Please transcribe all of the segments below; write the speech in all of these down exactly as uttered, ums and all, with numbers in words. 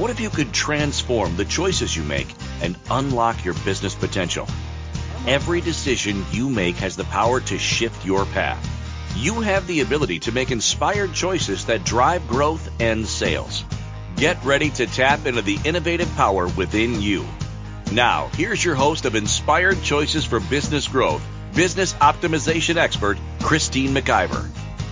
What if you could transform the choices you make and unlock your business potential? Every decision you make has the power to shift your path. You have the ability to make inspired choices that drive growth and sales. Get ready to tap into the innovative power within you. Now, here's your host of Inspired Choices for Business Growth, business optimization expert, Christine McIver.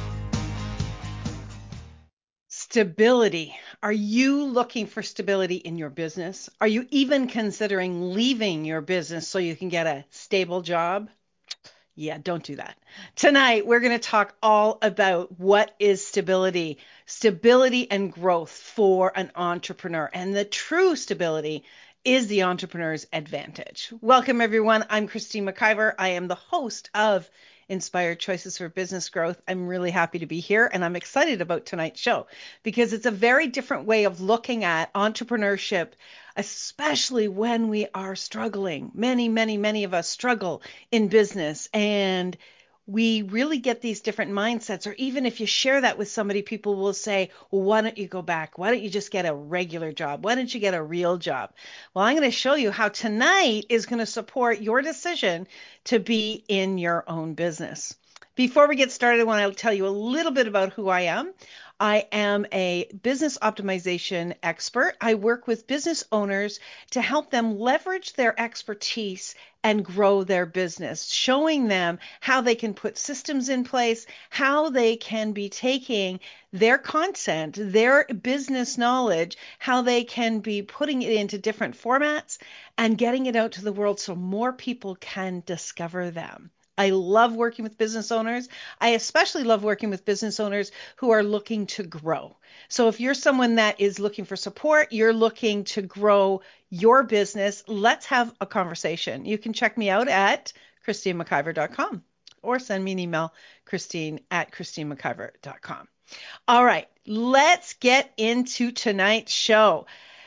Stability. Are you looking for stability in your business? Are you even considering leaving your business so you can get a stable job? Yeah, don't do that. Tonight, we're going to talk all about what is stability, stability and growth for an entrepreneur. And the true stability is the entrepreneur's advantage. Welcome, everyone. I'm Christine McIver. I am the host of Inspired Choices for Business Growth. I'm really happy to be here, and I'm excited about tonight's show because it's a very different way of looking at entrepreneurship, especially when we are struggling. Many, many, many of us struggle in business, and we really get these different mindsets. Or even if you share that with somebody, people will say, well, why don't you go back? Why don't you just get a regular job? Why don't you get a real job? Well, I'm going to show you how tonight is going to support your decision to be in your own business. Before we get started, I want to tell you a little bit about who I am. I am a business optimization expert. I work with business owners to help them leverage their expertise and grow their business, showing them how they can put systems in place, how they can be taking their content, their business knowledge, how they can be putting it into different formats and getting it out to the world so more people can discover them. I love working with business owners. I especially love working with business owners who are looking to grow. So if you're someone that is looking for support, you're looking to grow your business, let's have a conversation. You can check me out at christine mciver dot com or send me an email, christine at christine mciver dot com. All right, let's get into tonight's show.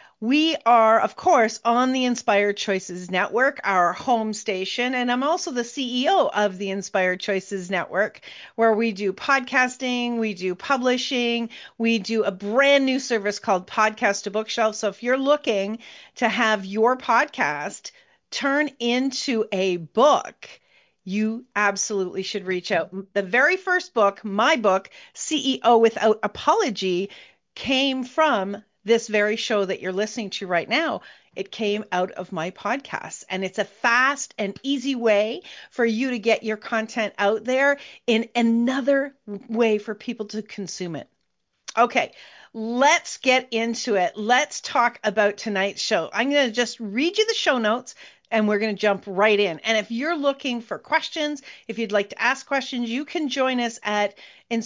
We are, of course, on the Inspired Choices Network, our home station, and I'm also the C E O of the Inspired Choices Network, where we do podcasting, we do publishing, we do a brand new service called Podcast to Bookshelf. So if you're looking to have your podcast turn into a book, you absolutely should reach out. The very first book, my book, C E O Without Apology, came from this very show that you're listening to right now. It came out of my podcast, and it's a fast and easy way for you to get your content out there in another way for people to consume it. Okay, let's get into it. Let's talk about tonight's show. I'm going to just read you the show notes, and we're going to jump right in. And if you're looking for questions, if you'd like to ask questions, you can join us at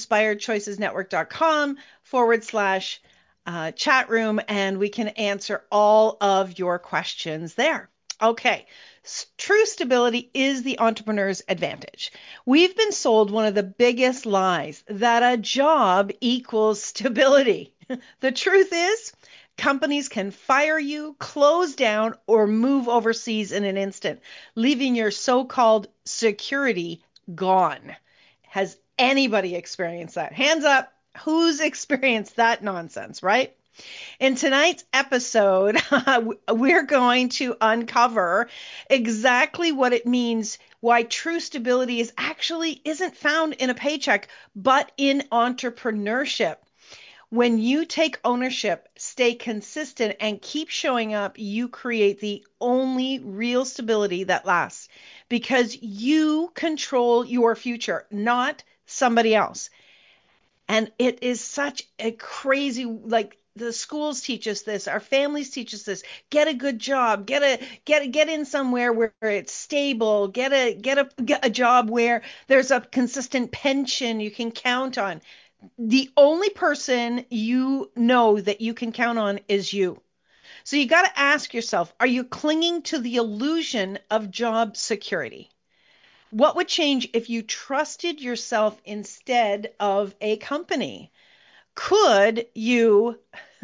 inspiredchoicesnetwork.com forward slash Uh, chat room, and we can answer all of your questions there. Okay, S- true stability is the entrepreneur's advantage. We've been sold one of the biggest lies, that a job equals stability. The truth is, companies can fire you, close down, or move overseas in an instant, leaving your so-called security gone. Has anybody experienced that? Hands up. Who's experienced that nonsense, right? In tonight's episode, we're going to uncover exactly what it means, why true stability is actually isn't found in a paycheck, but in entrepreneurship. When you take ownership, stay consistent, and keep showing up, you create the only real stability that lasts because you control your future, not somebody else. And it is such a crazy, like the schools teach us this, our families teach us this. Get a good job, get a get get in somewhere where it's stable, get a get a get a job where there's a consistent pension you can count on. The only person you know that you can count on is you. So you got to ask yourself, are you clinging to the illusion of job security? What would change if you trusted yourself instead of a company? Could you,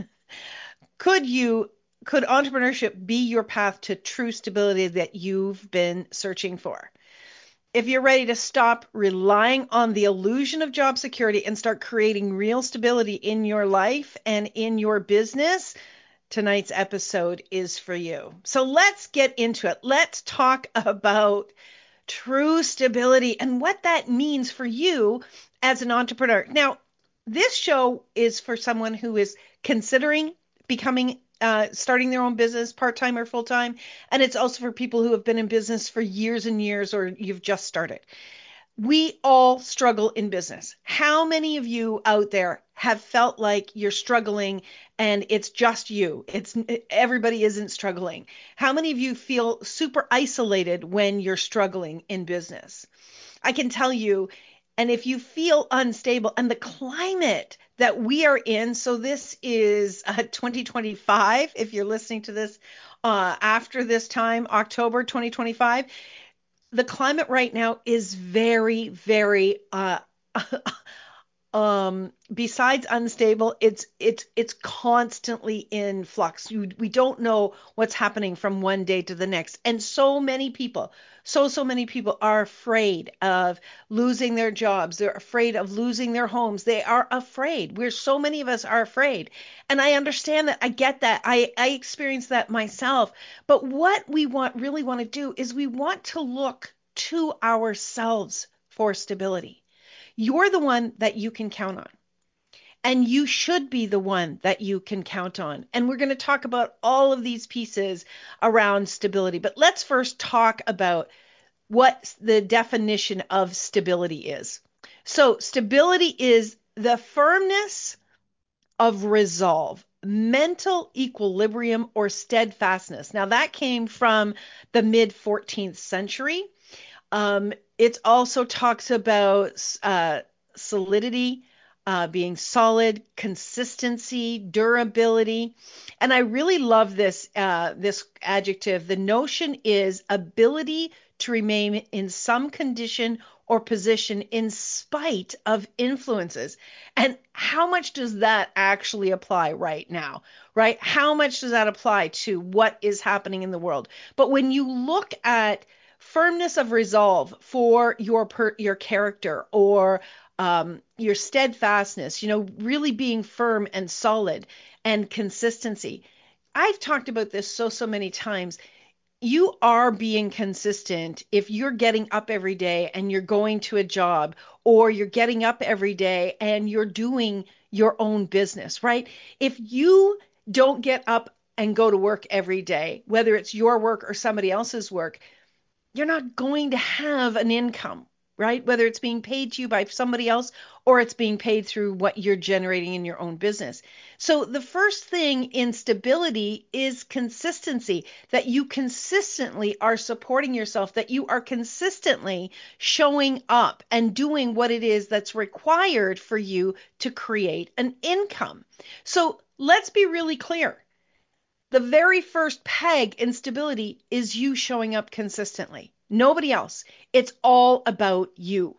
could you, could entrepreneurship be your path to true stability that you've been searching for? If you're ready to stop relying on the illusion of job security and start creating real stability in your life and in your business, tonight's episode is for you. So let's get into it. Let's talk about true stability and what that means for you as an entrepreneur. Now, this show is for someone who is considering becoming uh, starting their own business, part-time or full-time, and it's also for people who have been in business for years and years, or you've just started. We all struggle in business. How many of you out there have felt like you're struggling and it's just you? It's everybody isn't struggling. How many of you feel super isolated when you're struggling in business? I can tell you, and if you feel unstable and the climate that we are in, so this is uh, twenty twenty-five, if you're listening to this uh, after this time, October twenty twenty-five, the climate right now is very, very uh, um besides unstable, it's it's it's constantly in flux. You, we don't know what's happening from one day to the next, and so many people so so many people are afraid of losing their jobs. They're afraid of losing their homes. They are afraid. We're so many of us are afraid, and I understand that. I get that. I I experienced that myself. But what we want really want to do is we want to look to ourselves for stability. You're the one that you can count on. And you should be the one that you can count on. And we're going to talk about all of these pieces around stability. But let's first talk about what the definition of stability is. So, stability is the firmness of resolve, mental equilibrium, or steadfastness. Now, that came from the mid fourteenth century. Um, it also talks about uh, solidity, uh, being solid, consistency, durability, and I really love this uh, this adjective. The notion is ability to remain in some condition or position in spite of influences. And how much does that actually apply right now, right? How much does that apply to what is happening in the world? But when you look at firmness of resolve for your per, your character, or um, your steadfastness, you know, really being firm and solid, and consistency. I've talked about this so, so many times. You are being consistent if you're getting up every day and you're going to a job, or you're getting up every day and you're doing your own business, right? If you don't get up and go to work every day, whether it's your work or somebody else's work, you're not going to have an income, right? Whether it's being paid to you by somebody else or it's being paid through what you're generating in your own business. So the first thing in stability is consistency, that you consistently are supporting yourself, that you are consistently showing up and doing what it is that's required for you to create an income. So let's be really clear. The very first peg in stability is you showing up consistently. Nobody else. It's all about you.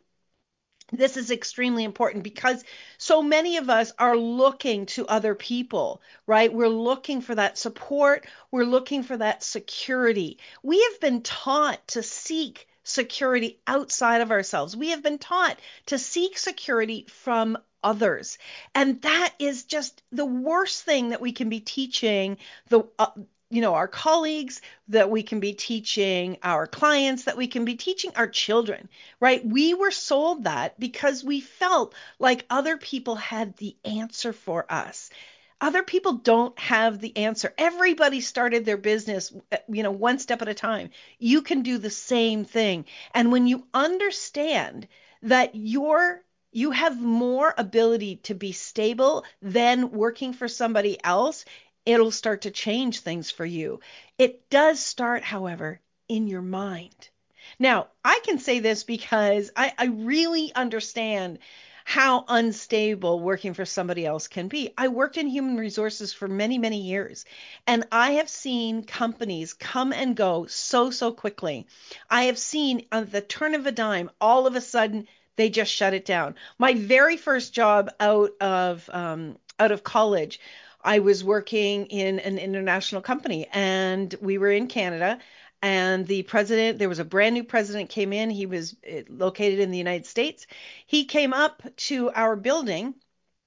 This is extremely important because so many of us are looking to other people, right? We're looking for that support. We're looking for that security. We have been taught to seek security outside of ourselves. We have been taught to seek security from others. And that is just the worst thing that we can be teaching the uh, you know, our colleagues, that we can be teaching our clients, that we can be teaching our children, right? We were sold that because we felt like other people had the answer for us. Other people don't have the answer. Everybody started their business, you know, one step at a time. You can do the same thing. And when you understand that you're you have more ability to be stable than working for somebody else, it'll start to change things for you. It does start, however, in your mind. Now, I can say this because I, I really understand how unstable working for somebody else can be. I worked in human resources for many, many years, and I have seen companies come and go so, so quickly. I have seen at the turn of a dime, all of a sudden, they just shut it down. My very first job out of um, out of college, I was working in an international company, and we were in Canada, and the president, there was a brand new president came in. He was located in the United States. He came up to our building.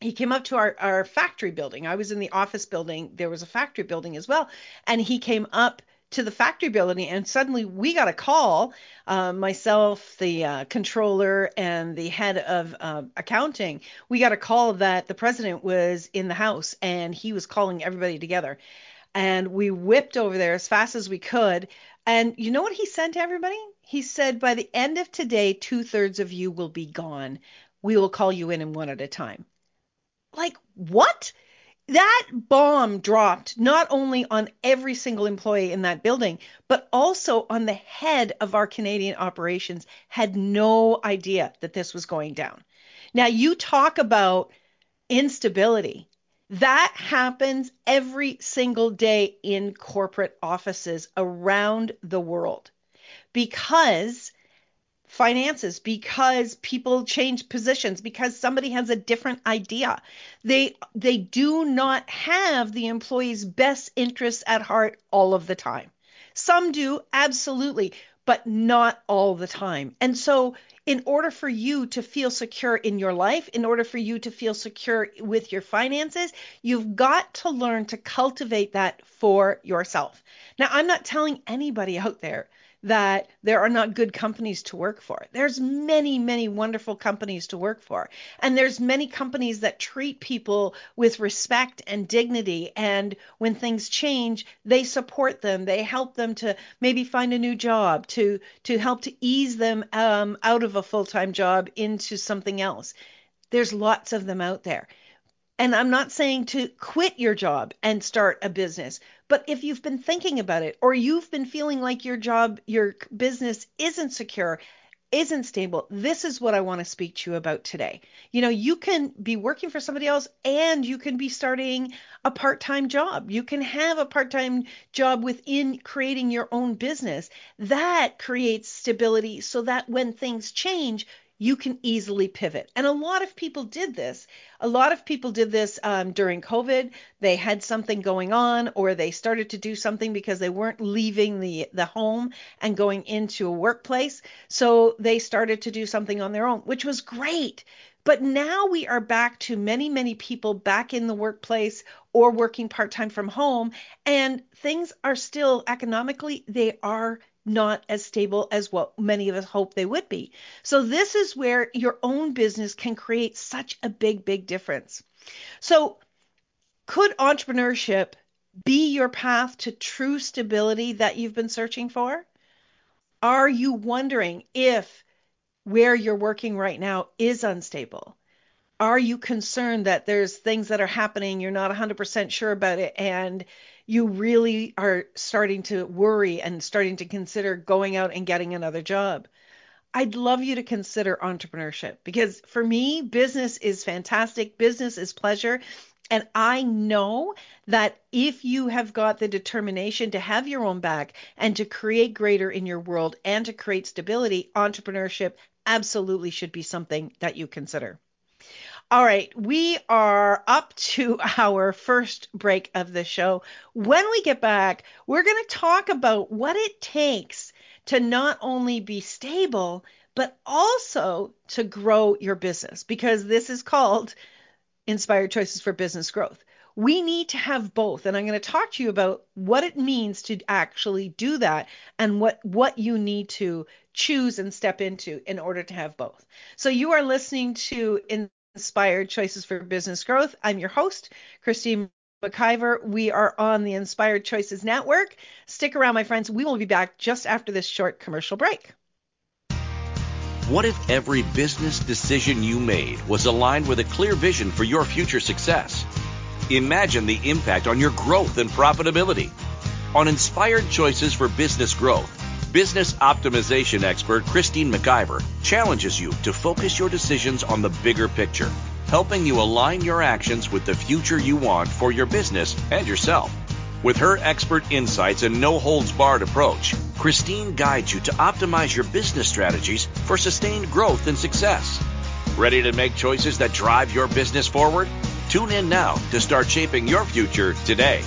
he came up to our, our factory building. I was in the office building. There was a factory building as well. And he came up to the factory building, and suddenly we got a call, uh, myself, the uh, controller, and the head of uh, accounting. We got a call that the president was in the house and he was calling everybody together. And we whipped over there as fast as we could. And you know what he said to everybody? He said, by the end of today, two thirds of you will be gone. We will call you in and one at a time. Like, what? That bomb dropped not only on every single employee in that building, but also on the head of our Canadian operations, had no idea that this was going down. Now, you talk about instability. That happens every single day in corporate offices around the world because finances, because people change positions, because somebody has a different idea. They they do not have the employee's best interests at heart all of the time. Some do, absolutely, but not all the time. And so in order for you to feel secure in your life, in order for you to feel secure with your finances, you've got to learn to cultivate that for yourself. Now, I'm not telling anybody out there that there are not good companies to work for. There's many, many wonderful companies to work for. And there's many companies that treat people with respect and dignity. And when things change, they support them. They help them to maybe find a new job, to, to help to ease them um, out of a full-time job into something else. There's lots of them out there. And I'm not saying to quit your job and start a business, but if you've been thinking about it, or you've been feeling like your job, your business isn't secure, isn't stable, this is what I want to speak to you about today. You know, you can be working for somebody else and you can be starting a part-time job. You can have a part-time job within creating your own business. That creates stability so that when things change, you can easily pivot. And a lot of people did this. A lot of people did this um, during COVID. They had something going on, or they started to do something because they weren't leaving the, the home and going into a workplace. So they started to do something on their own, which was great. But now we are back to many, many people back in the workplace or working part-time from home. And things are still economically, they are not as stable as what many of us hope they would be. So this is where your own business can create such a big, big difference. So could entrepreneurship be your path to true stability that you've been searching for? Are you wondering if where you're working right now is unstable? Are you concerned that there's things that are happening, you're not one hundred percent sure about it, and you really are starting to worry and starting to consider going out and getting another job? I'd love you to consider entrepreneurship, because for me, business is fantastic. Business is pleasure. And I know that if you have got the determination to have your own back and to create greater in your world and to create stability, entrepreneurship absolutely should be something that you consider. All right, we are up to our first break of the show. When we get back, we're going to talk about what it takes to not only be stable, but also to grow your business, because this is called Inspired Choices for Business Growth. We need to have both. And I'm going to talk to you about what it means to actually do that and what, what you need to choose and step into in order to have both. So you are listening to Inspired Choices for Business Growth. I'm your host, Christine McIver. We are on the Inspired Choices Network. Stick around, my friends. We will be back just after this short commercial break. What if every business decision you made was aligned with a clear vision for your future success? Imagine the impact on your growth and profitability. On Inspired Choices for Business Growth, business optimization expert Christine McIver challenges you to focus your decisions on the bigger picture, helping you align your actions with the future you want for your business and yourself. With her expert insights and no-holds-barred approach, Christine guides you to optimize your business strategies for sustained growth and success. Ready to make choices that drive your business forward? Tune in now to start shaping your future today.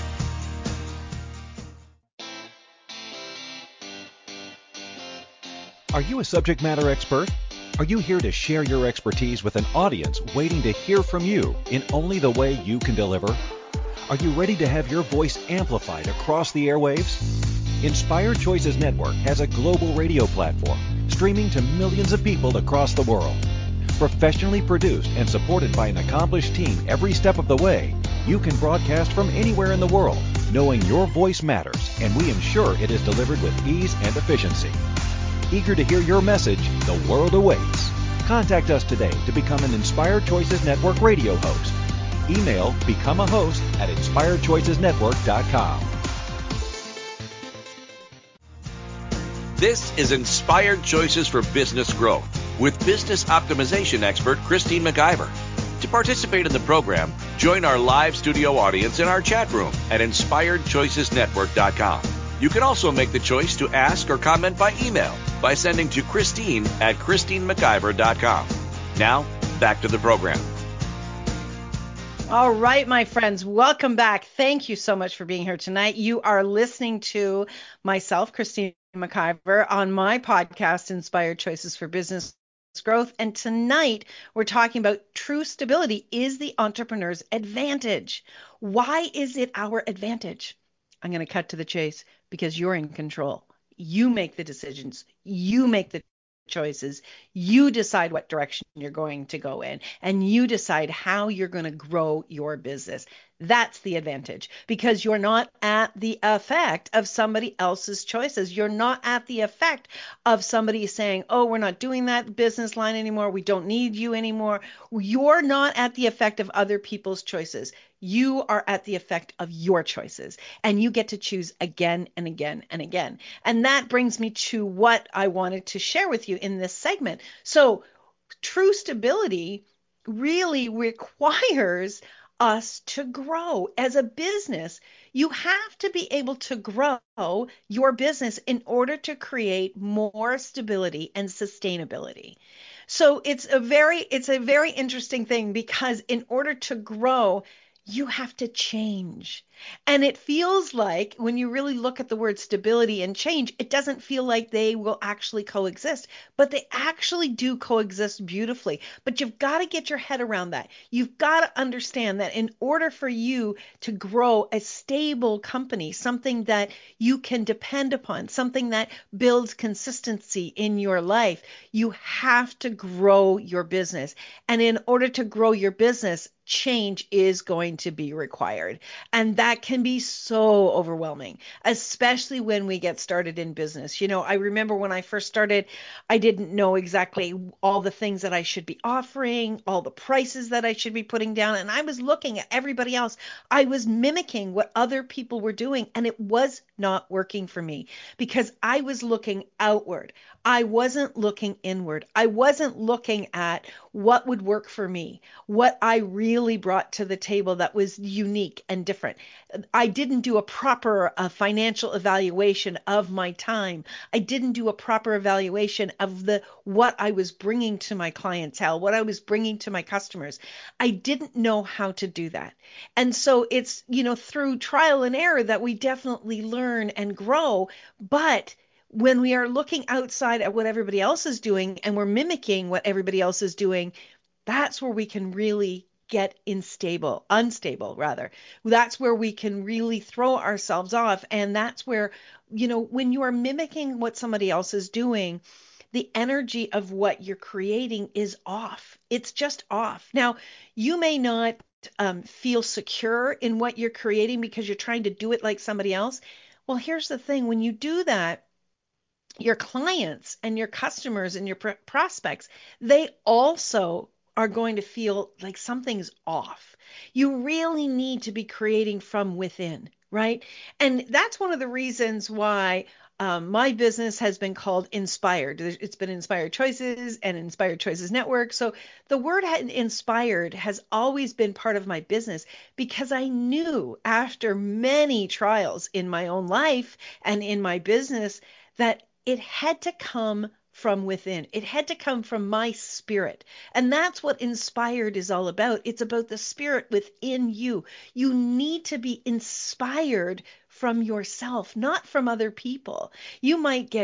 Are you a subject matter expert? Are you here to share your expertise with an audience waiting to hear from you in only the way you can deliver? Are you ready to have your voice amplified across the airwaves? Inspired Choices Network has a global radio platform streaming to millions of people across the world. Professionally produced and supported by an accomplished team every step of the way, you can broadcast from anywhere in the world, knowing your voice matters, and we ensure it is delivered with ease and efficiency. Eager to hear your message, the world awaits. Contact us today to become an Inspired Choices Network radio host. Email become a host at inspired choices network dot com. This is Inspired Choices for Business Growth with business optimization expert Christine McIver. To participate in the program, join our live studio audience in our chat room at inspired choices network dot com. You can also make the choice to ask or comment by email by sending to Christine at christine mciver dot com. Now, back to the program. All right, my friends, welcome back. Thank you so much for being here tonight. You are listening to myself, Christine McIver, on my podcast, Inspired Choices for Business Growth. And tonight we're talking about true stability is the entrepreneur's advantage. Why is it our advantage? I'm going to cut to the chase because you're in control. You make the decisions. You make the choices. You decide what direction you're going to go in, and you decide how you're going to grow your business. That's the advantage, because you're not at the effect of somebody else's choices. You're not at the effect of somebody saying, oh, we're not doing that business line anymore. We don't need you anymore. You're not at the effect of other people's choices. You are at the effect of your choices, and you get to choose again and again and again. And that brings me to what I wanted to share with you in this segment. So true stability really requires us to grow as a business. You have to be able to grow your business in order to create more stability and sustainability. So it's a very it's a very interesting thing, because in order to grow, you have to change. And it feels like when you really look at the word stability and change, it doesn't feel like they will actually coexist, but they actually do coexist beautifully. But you've got to get your head around that. You've got to understand that in order for you to grow a stable company, something that you can depend upon, something that builds consistency in your life, you have to grow your business. And in order to grow your business, change is going to be required. And that can be so overwhelming, especially when we get started in business. You know, I remember when I first started, I didn't know exactly all the things that I should be offering, all the prices that I should be putting down. And I was looking at everybody else. I was mimicking what other people were doing, and it was not working for me because I was looking outward. I wasn't looking inward. I wasn't looking at what would work for me, what I really brought to the table that was unique and different. I didn't do a proper uh, financial evaluation of my time. I didn't do a proper evaluation of the what I was bringing to my clientele, what I was bringing to my customers. I didn't know how to do that. And so it's, you know, through trial and error that we definitely learn and grow. But when we are looking outside at what everybody else is doing and we're mimicking what everybody else is doing, that's where we can really get unstable, unstable rather. That's where we can really throw ourselves off. And that's where, you know, when you are mimicking what somebody else is doing, the energy of what you're creating is off. It's just off. Now, you may not um, feel secure in what you're creating because you're trying to do it like somebody else. Well, here's the thing. When you do that, your clients and your customers and your pr- prospects, they also are going to feel like something's off. You really need to be creating from within, right? And that's one of the reasons why um, my business has been called Inspired. It's been Inspired Choices and Inspired Choices Network. So the word inspired has always been part of my business because I knew after many trials in my own life and in my business that it had to come from within. It had to come from my spirit. And that's what inspired is all about. It's about the spirit within you. You need to be inspired from yourself, not from other people. You might get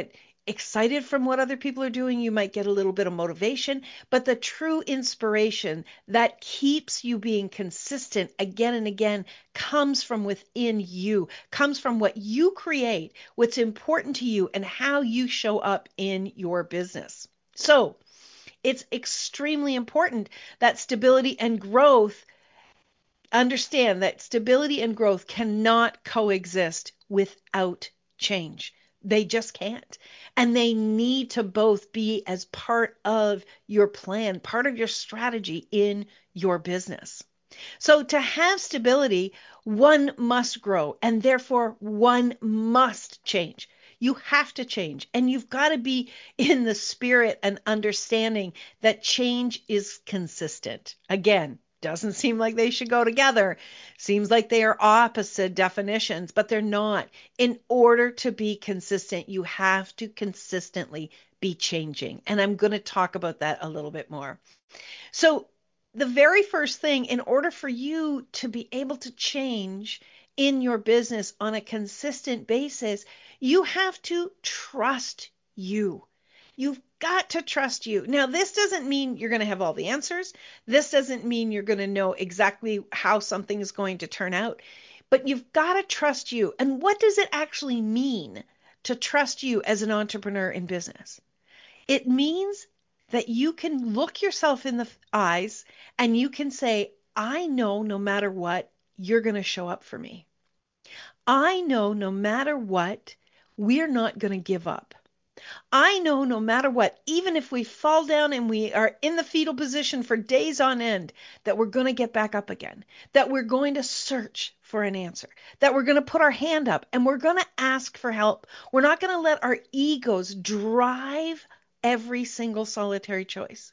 excited from what other people are doing. You might get a little bit of motivation, but the true inspiration that keeps you being consistent again and again comes from within you, comes from what you create, what's important to you, and how you show up in your business. So it's extremely important that stability and growth, understand that stability and growth cannot coexist without change. They just can't. And they need to both be as part of your plan, part of your strategy in your business. So to have stability, one must grow, and therefore one must change. You have to change, and you've got to be in the spirit and understanding that change is consistent. Again, doesn't seem like they should go together. Seems like they are opposite definitions, but they're not. In order to be consistent, you have to consistently be changing. And I'm going to talk about that a little bit more. So the very first thing, in order for you to be able to change in your business on a consistent basis, you have to trust you. You've got to trust you. Now, this doesn't mean you're going to have all the answers. This doesn't mean you're going to know exactly how something is going to turn out, but you've got to trust you. And what does it actually mean to trust you as an entrepreneur in business? It means that you can look yourself in the eyes and you can say, I know no matter what, you're going to show up for me. I know no matter what, we're not going to give up. I know no matter what, even if we fall down and we are in the fetal position for days on end, that we're going to get back up again, that we're going to search for an answer, that we're going to put our hand up and we're going to ask for help. We're not going to let our egos drive every single solitary choice.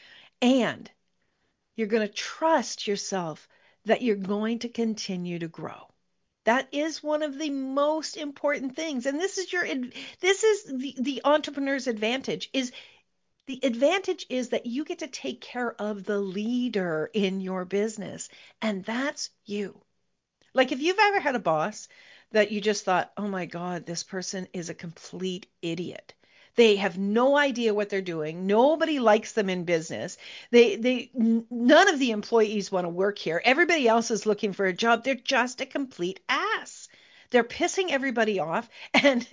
And you're going to trust yourself that you're going to continue to grow. That is one of the most important things. And this is your, this is the, the entrepreneur's advantage is the advantage is that you get to take care of the leader in your business. And that's you. Like if you've ever had a boss that you just thought, oh my God, this person is a complete idiot. They have no idea what they're doing. Nobody likes them in business. They, they, none of the employees want to work here. Everybody else is looking for a job. They're just a complete ass. They're pissing everybody off. And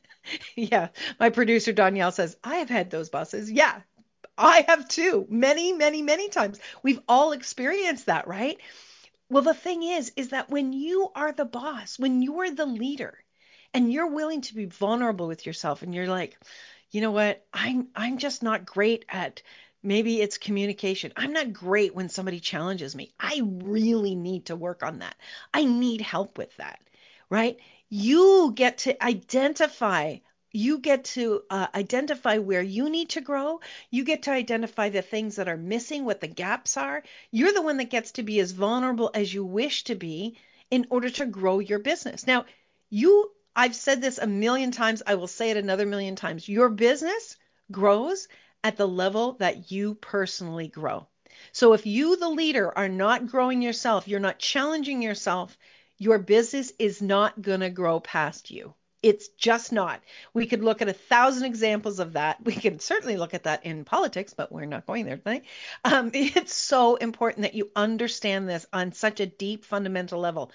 yeah, my producer Danielle says, I have had those bosses. Yeah, I have too. Many, many, many times. We've all experienced that, right? Well, the thing is, is that when you are the boss, when you're the leader, and you're willing to be vulnerable with yourself, and you're like, you know what, I'm I'm just not great at, maybe it's communication. I'm not great when somebody challenges me. I really need to work on that. I need help with that, right? You get to identify You get to uh, identify where you need to grow. You get to identify the things that are missing, what the gaps are. You're the one that gets to be as vulnerable as you wish to be in order to grow your business. Now, you, I've said this a million times. I will say it another million times. Your business grows at the level that you personally grow. So if you, the leader, are not growing yourself, you're not challenging yourself, your business is not going to grow past you. It's just not. We could look at a thousand examples of that. We can certainly look at that in politics, but we're not going there tonight. Um, it's so important that you understand this on such a deep, fundamental level.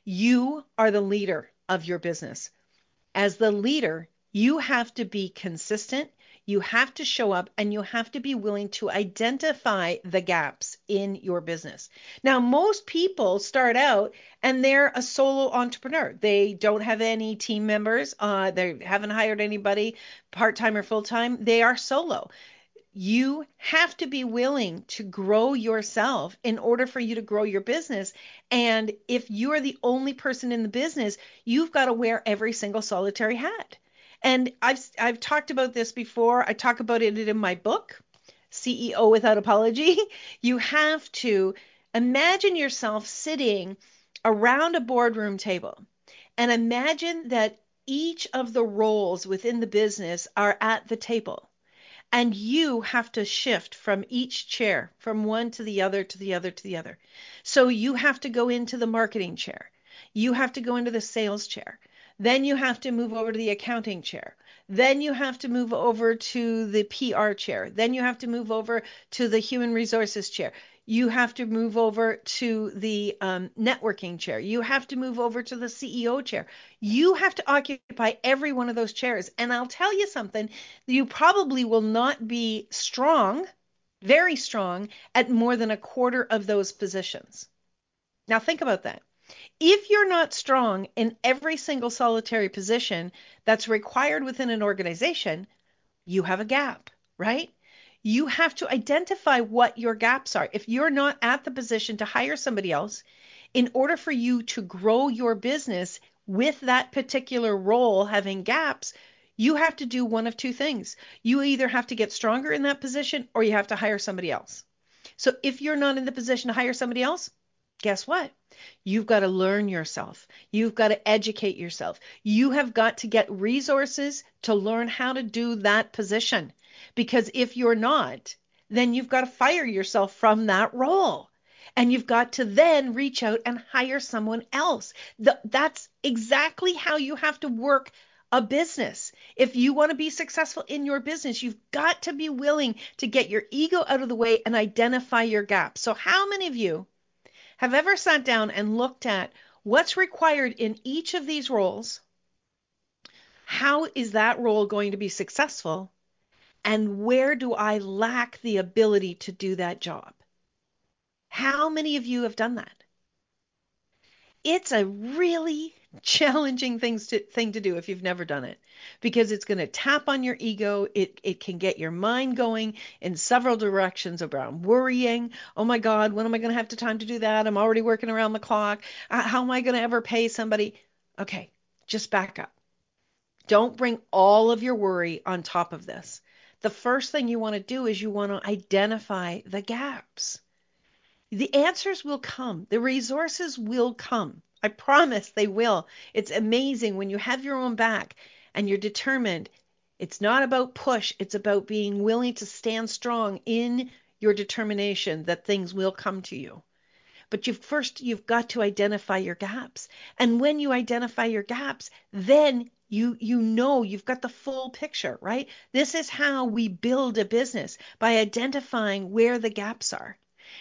You are the leader of your business. As the leader, you have to be consistent. You have to show up and you have to be willing to identify the gaps in your business. Now, most people start out and they're a solo entrepreneur. They don't have any team members. Uh, they haven't hired anybody part-time or full-time. They are solo. You have to be willing to grow yourself in order for you to grow your business. And if you are the only person in the business, you've got to wear every single solitary hat. And I've I've talked about this before. I talk about it in my book, C E O Without Apology. You have to imagine yourself sitting around a boardroom table and imagine that each of the roles within the business are at the table. And you have to shift from each chair, from one to the other, to the other, to the other. So you have to go into the marketing chair. You have to go into the sales chair. Then you have to move over to the accounting chair. Then you have to move over to the P R chair. Then you have to move over to the human resources chair. You have to move over to the um, networking chair. You have to move over to the C E O chair. You have to occupy every one of those chairs. And I'll tell you something, you probably will not be strong, very strong, at more than a quarter of those positions. Now think about that. If you're not strong in every single solitary position that's required within an organization, you have a gap, right? You have to identify what your gaps are. If you're not at the position to hire somebody else, in order for you to grow your business with that particular role having gaps, you have to do one of two things. You either have to get stronger in that position or you have to hire somebody else. So if you're not in the position to hire somebody else, guess what? You've got to learn yourself. You've got to educate yourself. You have got to get resources to learn how to do that position. Because if you're not, then you've got to fire yourself from that role. And you've got to then reach out and hire someone else. The, that's exactly how you have to work a business. If you want to be successful in your business, you've got to be willing to get your ego out of the way and identify your gaps. So how many of you have ever sat down and looked at what's required in each of these roles? How is that role going to be successful? And where do I lack the ability to do that job? How many of you have done that? It's a really challenging things to, thing to do if you've never done it, because it's going to tap on your ego. It, it can get your mind going in several directions around worrying. Oh my God, when am I going to have the time to do that? I'm already working around the clock. Uh, how am I going to ever pay somebody? Okay, just back up. Don't bring all of your worry on top of this. The first thing you want to do is you want to identify the gaps. The answers will come. The resources will come. I promise they will. It's amazing when you have your own back and you're determined. It's not about push. It's about being willing to stand strong in your determination that things will come to you. But you've first, you've got to identify your gaps. And when you identify your gaps, then you you know you've got the full picture, right? This is how we build a business, by identifying where the gaps are.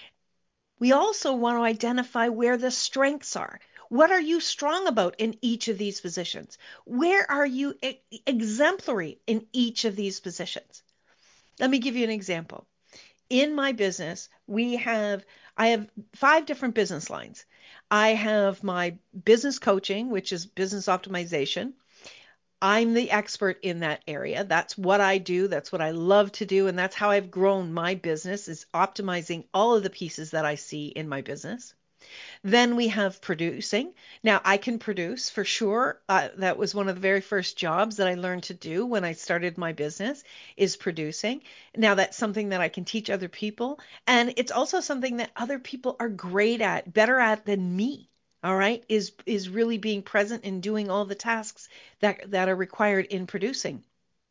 We also want to identify where the strengths are. What are you strong about in each of these positions? Where are you e- exemplary in each of these positions? Let me give you an example. In my business, we have, I have five different business lines. I have my business coaching, which is business optimization. I'm the expert in that area. That's what I do. That's what I love to do. And that's how I've grown my business, is optimizing all of the pieces that I see in my business. Then we have producing. Now, I can produce for sure. Uh, that was one of the very first jobs that I learned to do when I started my business, is producing. Now, that's something that I can teach other people. And it's also something that other people are great at, better at than me. All right, is is really being present and doing all the tasks that that are required in producing.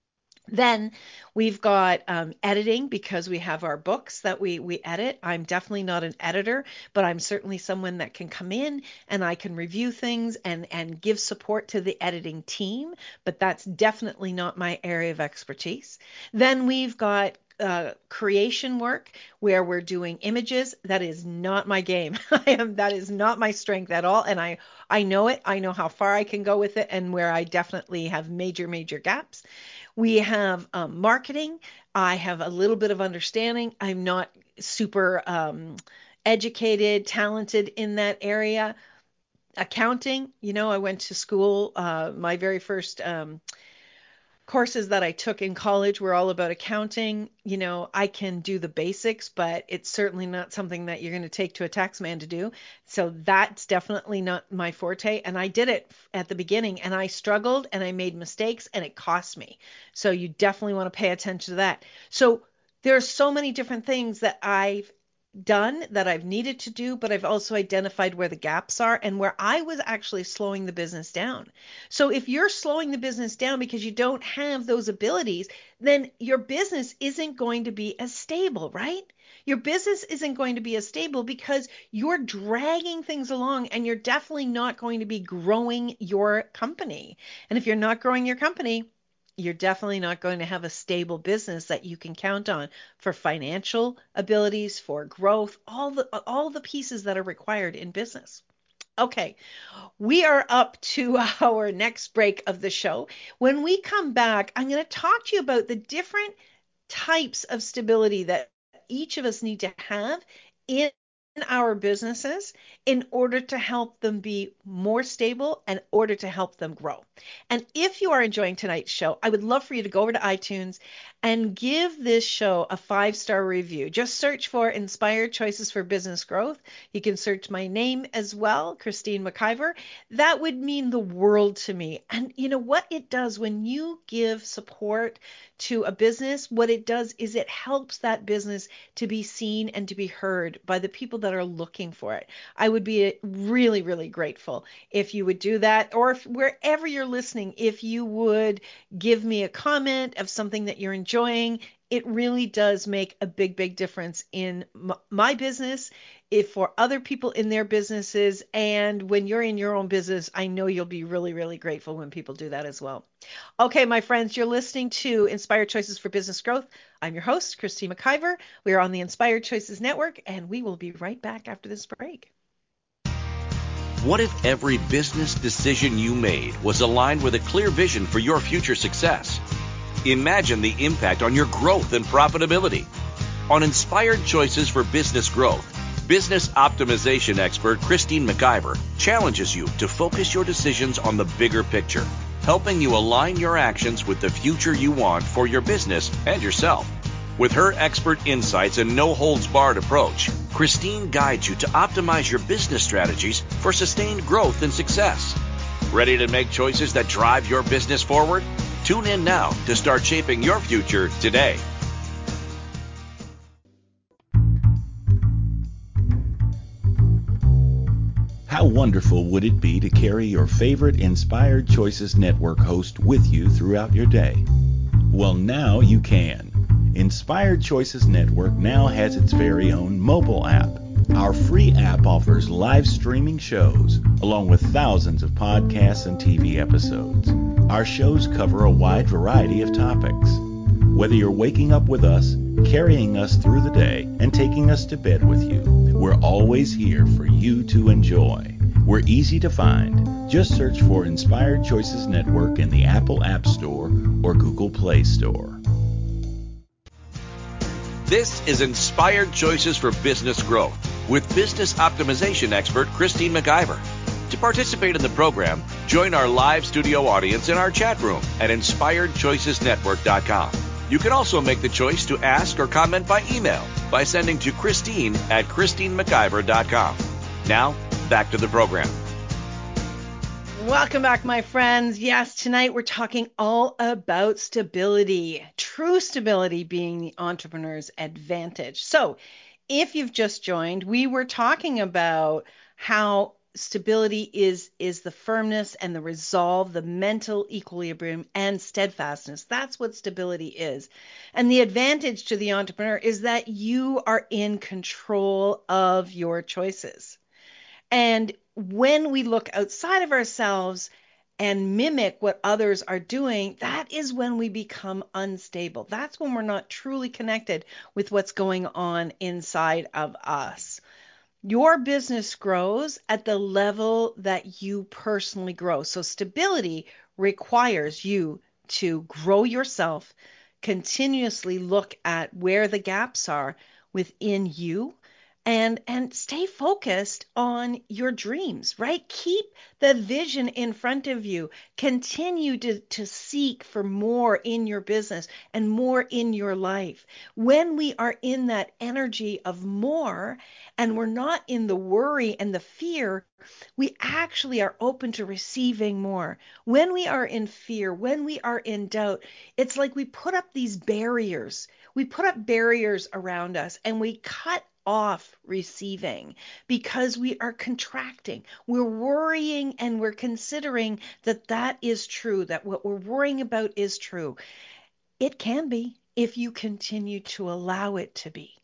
Then we've got um, editing, because we have our books that we we edit. I'm definitely not an editor, but I'm certainly someone that can come in and I can review things and and give support to the editing team, but that's definitely not my area of expertise. Then we've got uh, creation work, where we're doing images. That is not my game. I am that is not my strength at all, and I I know it. I know how far I can go with it, and where I definitely have major major gaps. We have um, marketing. I have a little bit of understanding. I'm not super um, educated, talented in that area. Accounting, you know, I went to school. Uh, my very first um, courses that I took in college were all about accounting. You know, I can do the basics, but it's certainly not something that you're going to take to a tax man to do. So that's definitely not my forte. And I did it at the beginning, and I struggled and I made mistakes and it cost me. So you definitely want to pay attention to that. So there's so many different things that I've done that I've needed to do, but I've also identified where the gaps are and where I was actually slowing the business down. So if you're slowing the business down because you don't have those abilities, then your business isn't going to be as stable, right? Your business isn't going to be as stable because you're dragging things along and you're definitely not going to be growing your company. And if you're not growing your company, you're definitely not going to have a stable business that you can count on for financial abilities, for growth, all the all the pieces that are required in business. Okay, we are up to our next break of the show. When we come back, I'm going to talk to you about the different types of stability that each of us need to have in our businesses in order to help them be more stable and in order to help them grow. And if you are enjoying tonight's show, I would love for you to go over to iTunes and give this show a five-star review. Just search for Inspired Choices for Business Growth. You can search my name as well, Christine McIver. That would mean the world to me. And you know what it does when you give support to a business, what it does is it helps that business to be seen and to be heard by the people that are looking for it. I would be really, really grateful if you would do that, or if wherever you're listening, if you would give me a comment of something that you're enjoying. It really does make a big, big difference in m- my business, if for other people in their businesses. And when you're in your own business, I know you'll be really, really grateful when people do that as well. Okay, my friends, you're listening to Inspired Choices for Business Growth. I'm your host, Christine McIver. We are on the Inspired Choices Network, and we will be right back after this break. What if every business decision you made was aligned with a clear vision for your future success? Imagine the impact on your growth and profitability. On Inspired Choices for Business Growth, business optimization expert Christine McIver challenges you to focus your decisions on the bigger picture, helping you align your actions with the future you want for your business and yourself. With her expert insights and no-holds-barred approach, Christine guides you to optimize your business strategies for sustained growth and success. Ready to make choices that drive your business forward? Tune in now to start shaping your future today. How wonderful would it be to carry your favorite Inspired Choices Network host with you throughout your day? Well, now you can. Inspired Choices Network now has its very own mobile app. Our free app offers live streaming shows, along with thousands of podcasts and T V episodes. Our shows cover a wide variety of topics. Whether you're waking up with us, carrying us through the day, and taking us to bed with you, we're always here for you to enjoy. We're easy to find. Just search for Inspired Choices Network in the Apple App Store or Google Play Store. This is Inspired Choices for Business Growth with business optimization expert Christine McIver. To participate in the program, join our live studio audience in our chat room at inspired choices network dot com. You can also make the choice to ask or comment by email by sending to Christine at christine mciver dot com. Now, back to the program. Welcome back, my friends. Yes, tonight we're talking all about stability, true stability being the entrepreneur's advantage. So if you've just joined, we were talking about how stability is, is the firmness and the resolve, the mental equilibrium and steadfastness. That's what stability is. And the advantage to the entrepreneur is that you are in control of your choices. And when we look outside of ourselves and mimic what others are doing, that is when we become unstable. That's when we're not truly connected with what's going on inside of us. Your business grows at the level that you personally grow. So stability requires you to grow yourself, continuously look at where the gaps are within you, and and stay focused on your dreams, right? Keep the vision in front of you. Continue to, to seek for more in your business and more in your life. When we are in that energy of more and we're not in the worry and the fear, we actually are open to receiving more. When we are in fear, when we are in doubt, it's like we put up these barriers. We put up barriers around us and we cut off receiving because we are contracting. We're worrying and we're considering that that is true, that what we're worrying about is true. It can be if you continue to allow it to be.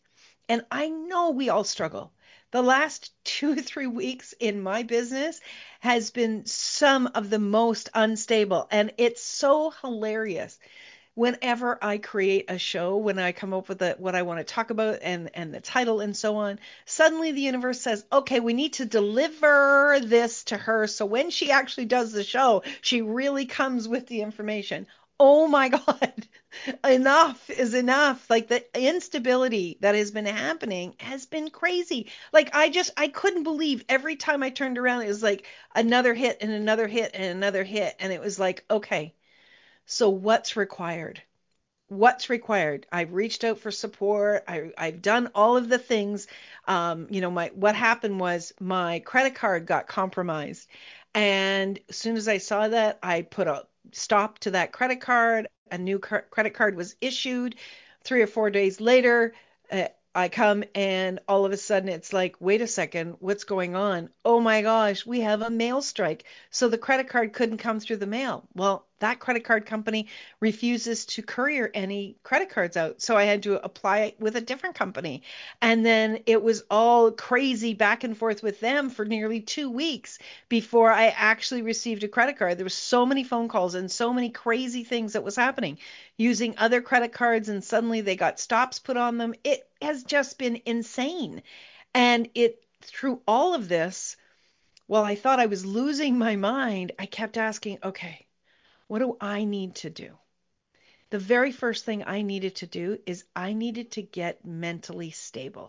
And I know we all struggle. The last two or three weeks in my business has been some of the most unstable. And it's so hilarious. Whenever I create a show, when I come up with the, what I want to talk about and, and the title and so on, suddenly the universe says, okay, we need to deliver this to her. So when she actually does the show, she really comes with the information. Oh my God, enough is enough. Like the instability that has been happening has been crazy. Like I just, I couldn't believe every time I turned around, it was like another hit and another hit and another hit. And it was like, okay, so what's required? What's required? I've reached out for support. I, I've done all of the things. Um, you know, my what happened was my credit card got compromised, and as soon as I saw that, I put a stop to that credit card. A new car- credit card was issued. Three or four days later, uh, I come and all of a sudden it's like, wait a second, what's going on? Oh my gosh, we have a mail strike. So the credit card couldn't come through the mail. Well, that credit card company refuses to courier any credit cards out. So I had to apply with a different company. And then it was all crazy back and forth with them for nearly two weeks before I actually received a credit card. There were so many phone calls and so many crazy things that was happening using other credit cards, and suddenly they got stops put on them. It has just been insane. And it through all of this, while I thought I was losing my mind, I kept asking, okay, what do I need to do? The very first thing I needed to do is I needed to get mentally stable.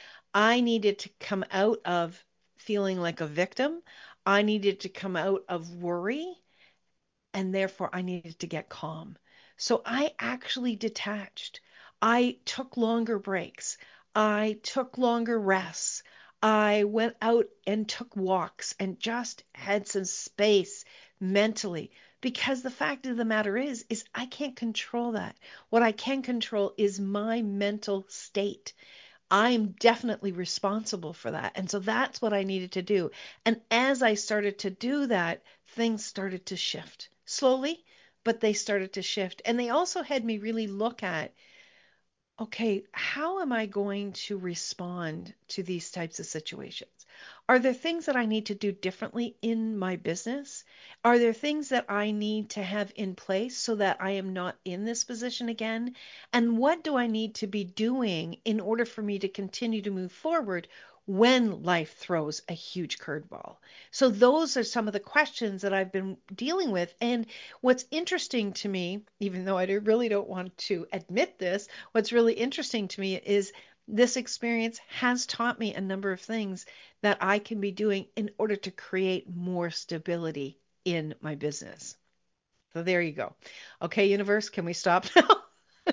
I needed to come out of feeling like a victim. I needed to come out of worry, and therefore I needed to get calm. So I actually detached. I took longer breaks. I took longer rests. I went out and took walks and just had some space mentally, because the fact of the matter is is I can't control that. What I can control is my mental state. I'm definitely responsible for that. And so that's what I needed to do. And as I started to do that, things started to shift slowly, but they started to shift. And they also had me really look at, okay, how am I going to respond to these types of situations? Are there things that I need to do differently in my business? Are there things that I need to have in place so that I am not in this position again? And what do I need to be doing in order for me to continue to move forward when life throws a huge curveball? So those are some of the questions that I've been dealing with. And what's interesting to me, even though I really don't want to admit this, what's really interesting to me is this experience has taught me a number of things that I can be doing in order to create more stability in my business. So there you go. Okay, universe, can we stop now?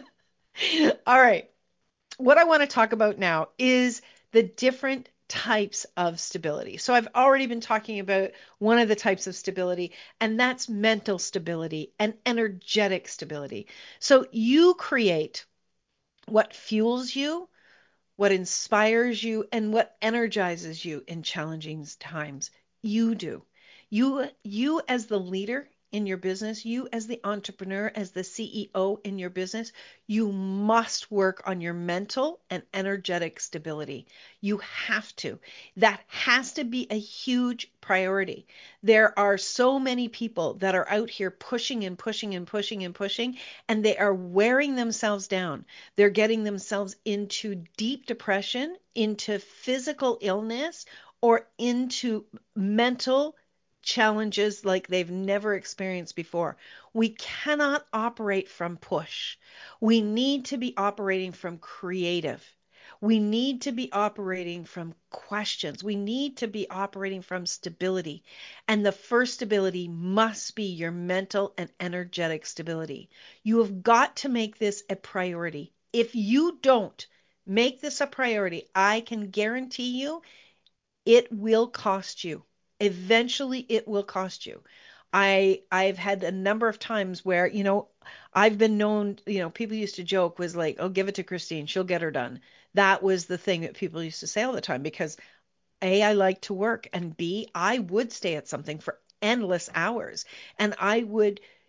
All right. What I want to talk about now is the different types of stability. So I've already been talking about one of the types of stability, and that's mental stability and energetic stability. So you create what fuels you, what inspires you, and what energizes you in challenging times. You do. You you as the leader in your business, you as the entrepreneur, as the C E O in your business, you must work on your mental and energetic stability. You have to. That has to be a huge priority. There are so many people that are out here pushing and pushing and pushing and pushing, and they are wearing themselves down. They're getting themselves into deep depression, into physical illness, or into mental challenges like they've never experienced before. We cannot operate from push. We need to be operating from creative. We need to be operating from questions. We need to be operating from stability. And the first stability must be your mental and energetic stability. You have got to make this a priority. If you don't make this a priority, I can guarantee you it will cost you. Eventually, it will cost you. I I've had a number of times where, you know, I've been known, you know, people used to joke was like, "Oh, give it to Christine, she'll get her done." That was the thing that people used to say all the time because A, I like to work, and B, I would stay at something for endless hours, and I would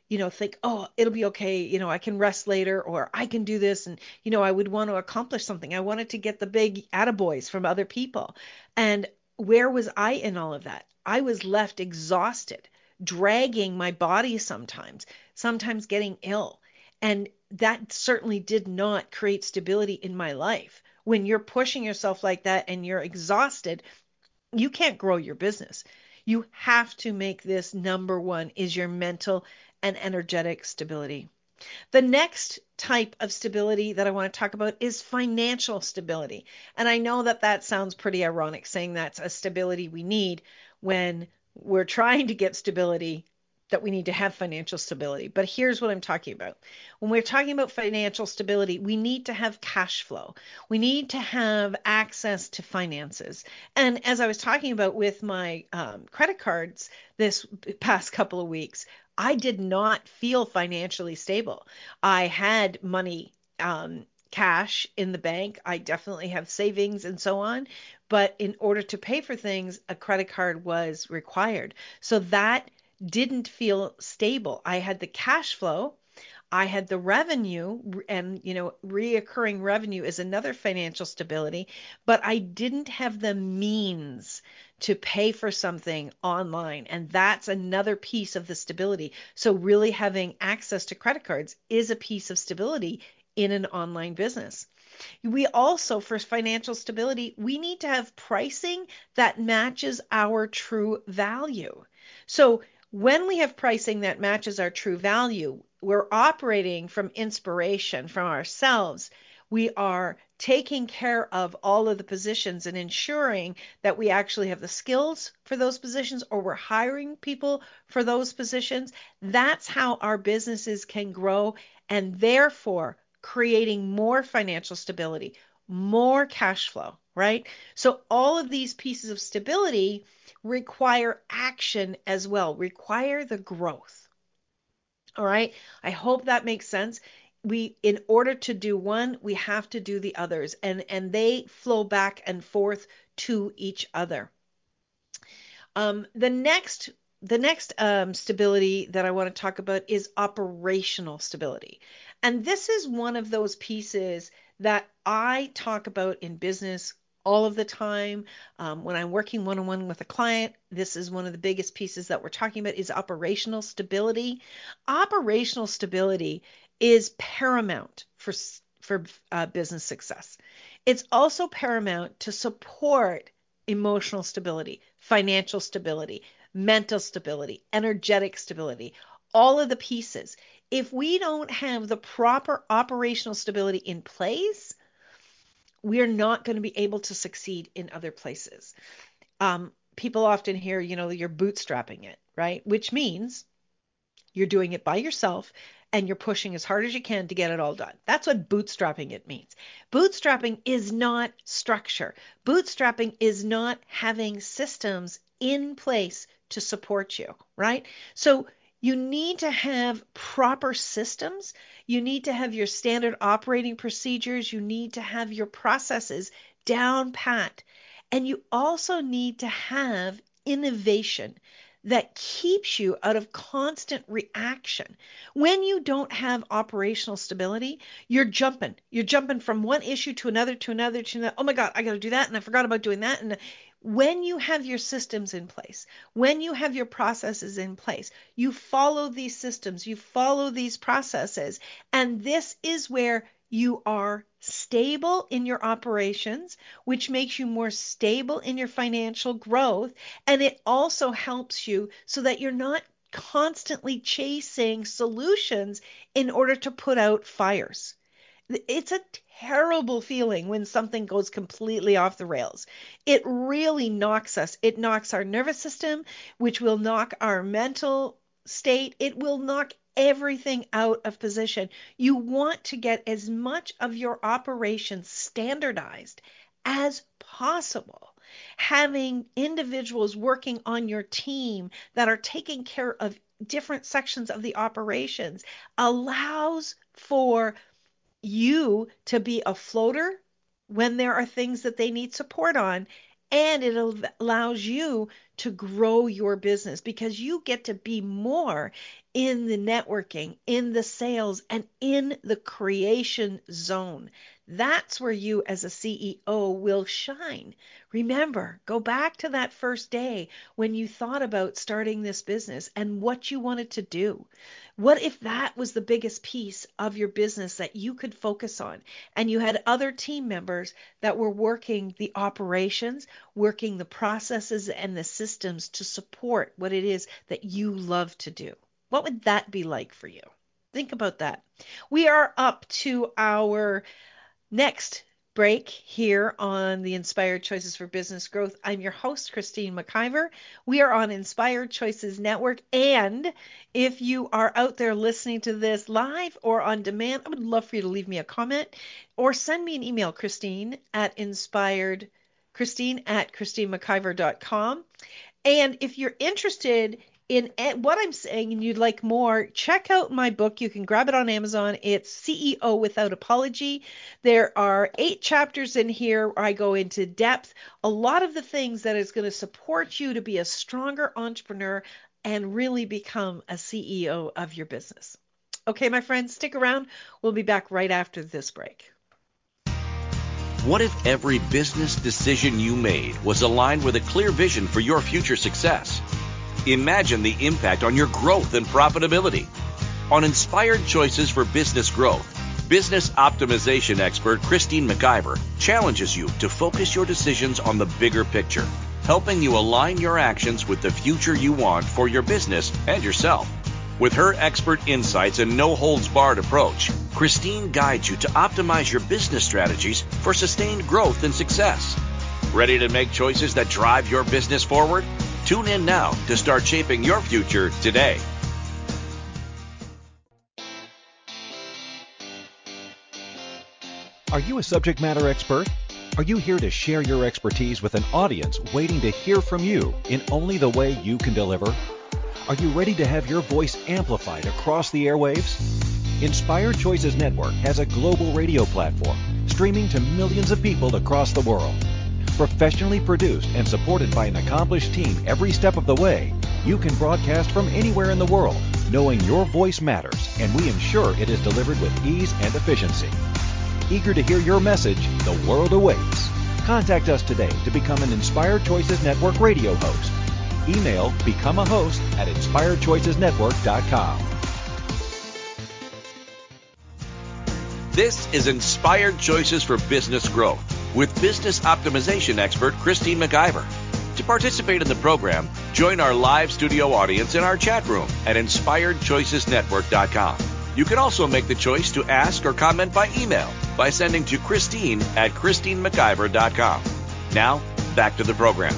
you know, think, oh, it'll be okay. You know, I can rest later, or I can do this. And, you know, I would want to accomplish something. I wanted to get the big attaboys from other people. And where was I in all of that? I was left exhausted, dragging my body sometimes, sometimes getting ill. And that certainly did not create stability in my life. When you're pushing yourself like that and you're exhausted, you can't grow your business. You have to make this number one is your mental and energetic stability. The next type of stability that I want to talk about is financial stability. And I know that that sounds pretty ironic, saying that's a stability we need when we're trying to get stability, that we need to have financial stability. But here's what I'm talking about. When we're talking about financial stability, we need to have cash flow. We need to have access to finances. And as I was talking about with my um, credit cards this past couple of weeks, I did not feel financially stable. I had money, um, cash in the bank. I definitely have savings and so on. But in order to pay for things, a credit card was required. So that didn't feel stable. I had the cash flow, I had the revenue, and you know, reoccurring revenue is another financial stability, but I didn't have the means to pay for something online, and that's another piece of the stability. So really having access to credit cards is a piece of stability in an online business. We also, for financial stability, we need to have pricing that matches our true value. So when we have pricing that matches our true value, we're operating from inspiration from ourselves. We are taking care of all of the positions and ensuring that we actually have the skills for those positions, or we're hiring people for those positions. That's how our businesses can grow, and therefore creating more financial stability, more cash flow, right? So all of these pieces of stability require action as well, require the growth. All right. I hope that makes sense. We, in order to do one, we have to do the others, and, and they flow back and forth to each other. Um, the next the next um, stability that I want to talk about is operational stability. And this is one of those pieces that I talk about in business all of the time. Um, when I'm working one-on-one with a client, this is one of the biggest pieces that we're talking about is operational stability. Operational stability is paramount for, for uh, business success. It's also paramount to support emotional stability, financial stability, mental stability, energetic stability, all of the pieces. If we don't have the proper operational stability in place, we're not going to be able to succeed in other places. Um, people often hear, you know, you're bootstrapping it, right? Which means you're doing it by yourself and you're pushing as hard as you can to get it all done. That's what bootstrapping it means. Bootstrapping is not structure. Bootstrapping is not having systems in place to support you, right? So you need to have proper systems. You need to have your standard operating procedures. You need to have your processes down pat. And you also need to have innovation that keeps you out of constant reaction. When you don't have operational stability, you're jumping. You're jumping from one issue to another, to another, to another. Oh my God, I got to do that. And I forgot about doing that. And when you have your systems in place, when you have your processes in place, you follow these systems, you follow these processes. And this is where you are stable in your operations, which makes you more stable in your financial growth. And it also helps you so that you're not constantly chasing solutions in order to put out fires. It's a terrible feeling when something goes completely off the rails. It really knocks us. It knocks our nervous system, which will knock our mental state. It will knock everything out of position. You want to get as much of your operation standardized as possible. Having individuals working on your team that are taking care of different sections of the operations allows for you to be a floater when there are things that they need support on, And it al- allows you to grow your business because you get to be more in the networking, in the sales, and in the creation zone. That's where you as a C E O will shine. Remember, go back to that first day when you thought about starting this business and what you wanted to do. What if that was the biggest piece of your business that you could focus on and you had other team members that were working the operations, working the processes and the systems to support what it is that you love to do? What would that be like for you? Think about that. We are up to our next break here on the Inspired Choices for Business Growth. I'm your host, Christine McIver. We are on Inspired Choices Network. And if you are out there listening to this live or on demand, I would love for you to leave me a comment or send me an email, Christine at inspired, Christine at christine mciver dot com. And if you're interested in what I'm saying and you'd like more, check out my book. You can grab it on Amazon. It's C E O Without Apology. There are eight chapters in here where I go into depth, a lot of the things that is going to support you to be a stronger entrepreneur and really become a C E O of your business. Okay, my friends, stick around. We'll be back right after this break. What if every business decision you made was aligned with a clear vision for your future success? Imagine the impact on your growth and profitability. On Inspired Choices for Business Growth, business optimization expert Christine McIver challenges you to focus your decisions on the bigger picture, helping you align your actions with the future you want for your business and yourself. With her expert insights and no-holds-barred approach, Christine guides you to optimize your business strategies for sustained growth and success. Ready to make choices that drive your business forward? Tune in now to start shaping your future today. Are you a subject matter expert? Are you here to share your expertise with an audience waiting to hear from you in only the way you can deliver? Are you ready to have your voice amplified across the airwaves? Inspired Choices Network has a global radio platform streaming to millions of people across the world. Professionally produced and supported by an accomplished team every step of the way, you can broadcast from anywhere in the world, knowing your voice matters, and we ensure it is delivered with ease and efficiency. Eager to hear your message, the world awaits. Contact us today to become an Inspired Choices Network radio host. Email become a host at inspired choices network dot com. This is Inspired Choices for Business Growth with business optimization expert Christine McIver. To participate in the program, join our live studio audience in our chat room at inspired choices network dot com. You can also make the choice to ask or comment by email by sending to Christine at christine mciver dot com. Now, back to the program.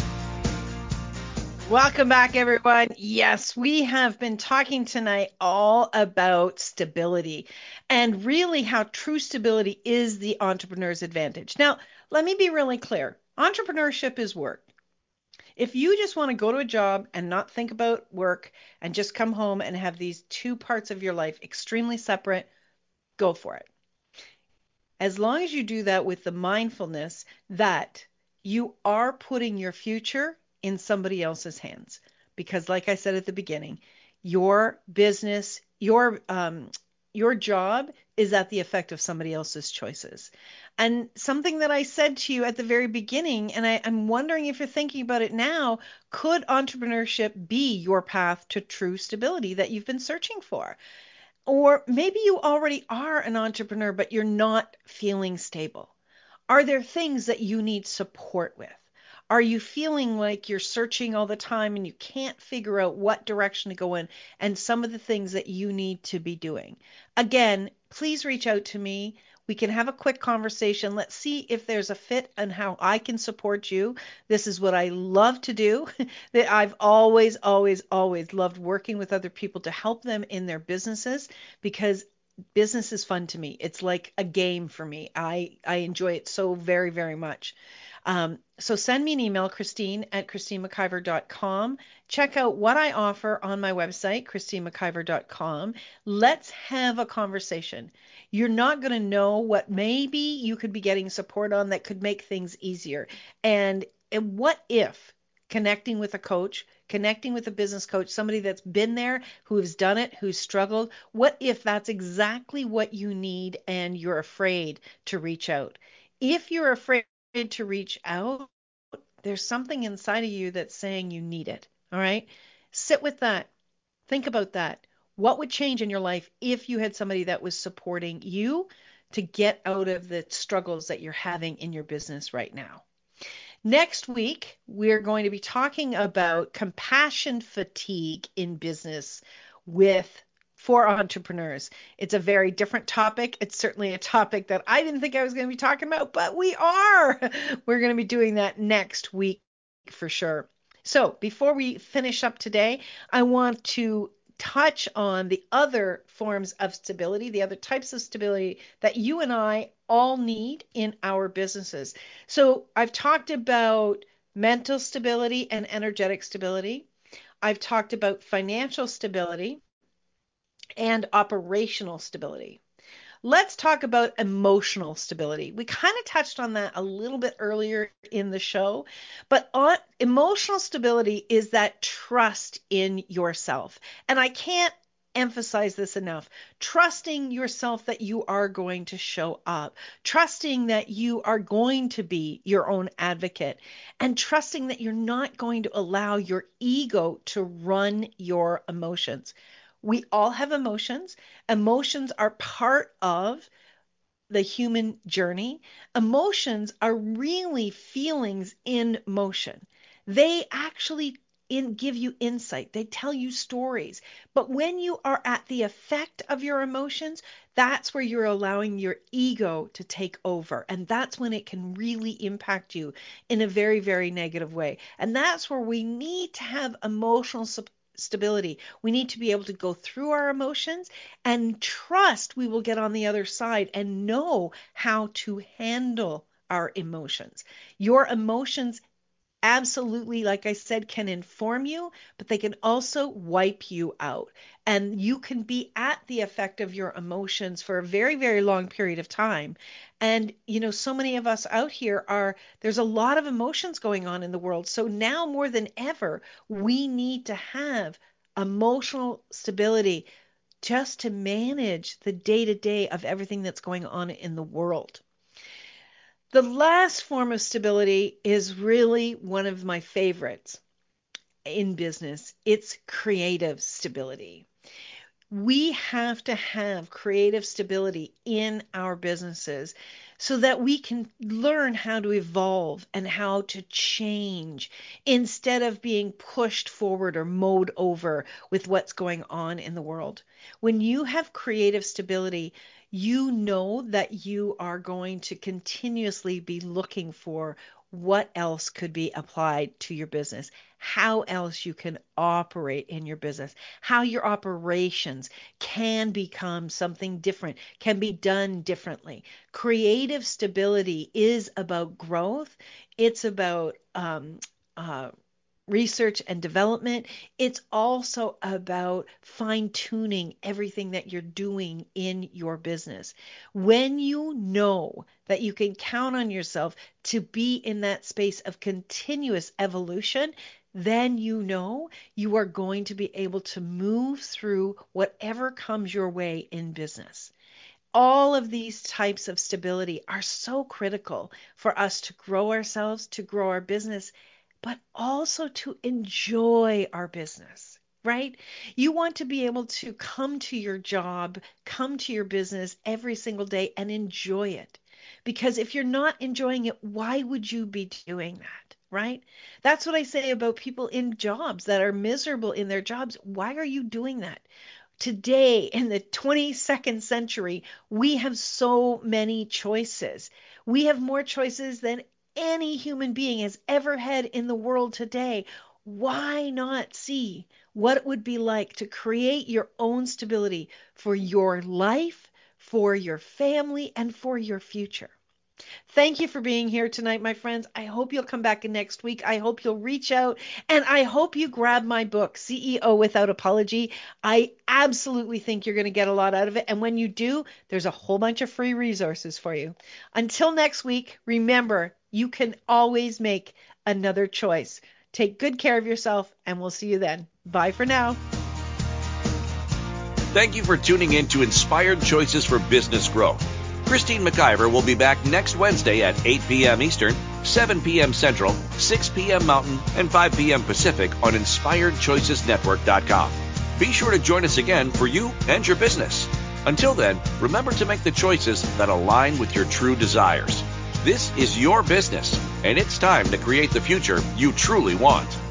Welcome back, everyone. Yes, we have been talking tonight all about stability and really how true stability is the entrepreneur's advantage. Now, let me be really clear. Entrepreneurship is work. If you just want to go to a job and not think about work and just come home and have these two parts of your life extremely separate, go for it. As long as you do that with the mindfulness that you are putting your future in somebody else's hands. Because like I said at the beginning, your business, your um, your job is at the effect of somebody else's choices. And something that I said to you at the very beginning, and I, I'm wondering if you're thinking about it now, could entrepreneurship be your path to true stability that you've been searching for? Or maybe you already are an entrepreneur, but you're not feeling stable. Are there things that you need support with? Are you feeling like you're searching all the time and you can't figure out what direction to go in and some of the things that you need to be doing? Again, please reach out to me. We can have a quick conversation. Let's see if there's a fit and how I can support you. This is what I love to do. That I've always, always, always loved working with other people to help them in their businesses because business is fun to me. It's like a game for me. I, I enjoy it so very, very much. Um, so send me an email, Christine at christine mciver dot com. Check out what I offer on my website, christine mciver dot com. Let's have a conversation. You're not going to know what maybe you could be getting support on that could make things easier. And And what if connecting with a coach, connecting with a business coach, somebody that's been there, who has done it, who's struggled, what if that's exactly what you need and you're afraid to reach out? If you're afraid to reach out, there's something inside of you that's saying you need it. All right. Sit with that. Think about that. What would change in your life if you had somebody that was supporting you to get out of the struggles that you're having in your business right now? Next week, we're going to be talking about compassion fatigue in business with for entrepreneurs. It's a very different topic. It's certainly a topic that I didn't think I was going to be talking about, but we are. We're going to be doing that next week for sure. So before we finish up today, I want to touch on the other forms of stability, the other types of stability that you and I all need in our businesses. So I've talked about mental stability and energetic stability. I've talked about financial stability and operational stability. Let's talk about emotional stability. We kind of touched on that a little bit earlier in the show, but on, emotional stability is that trust in yourself. And I can't emphasize this enough. Trusting yourself that you are going to show up, trusting that you are going to be your own advocate, and trusting that you're not going to allow your ego to run your emotions. We all have emotions. Emotions are part of the human journey. Emotions are really feelings in motion. They actually in, give you insight. They tell you stories. But when you are at the effect of your emotions, that's where you're allowing your ego to take over. And that's when it can really impact you in a very, very negative way. And that's where we need to have emotional support. Stability. We need to be able to go through our emotions and trust we will get on the other side and know how to handle our emotions. Your emotions absolutely, like I said, can inform you, but they can also wipe you out. And you can be at the effect of your emotions for a very, very long period of time. And, you know, so many of us out here are, there's a lot of emotions going on in the world. So now more than ever, we need to have emotional stability just to manage the day to day of everything that's going on in the world. The last form of stability is really one of my favorites in business. It's creative stability. We have to have creative stability in our businesses so that we can learn how to evolve and how to change instead of being pushed forward or mowed over with what's going on in the world. When you have creative stability, you know that you are going to continuously be looking for what else could be applied to your business, how else you can operate in your business, how your operations can become something different, can be done differently. Creative stability is about growth. It's about um, uh, research and development. It's also about fine-tuning everything that you're doing in your business. When you know that you can count on yourself to be in that space of continuous evolution, then you know you are going to be able to move through whatever comes your way in business. All of these types of stability are so critical for us to grow ourselves, to grow our business, but also to enjoy our business, right? You want to be able to come to your job, come to your business every single day and enjoy it. Because if you're not enjoying it, why would you be doing that, right? That's what I say about people in jobs that are miserable in their jobs. Why are you doing that? Today, in the twenty-second century, we have so many choices. We have more choices than any human being has ever had in the world today. Why not see what it would be like to create your own stability for your life, for your family, and for your future? Thank you for being here tonight, my friends. I hope you'll come back next week. I hope you'll reach out, and I hope you grab my book, C E O Without Apology. I absolutely think you're going to get a lot out of it. And when you do, there's a whole bunch of free resources for you. Until next week, remember, you can always make another choice. Take good care of yourself, and we'll see you then. Bye for now. Thank you for tuning in to Inspired Choices for Business Growth. Christine McIver will be back next Wednesday at eight p.m. Eastern, seven p.m. Central, six p.m. Mountain, and five p.m. Pacific on Inspired Choices Network dot com. Be sure to join us again for you and your business. Until then, remember to make the choices that align with your true desires. This is your business, and it's time to create the future you truly want.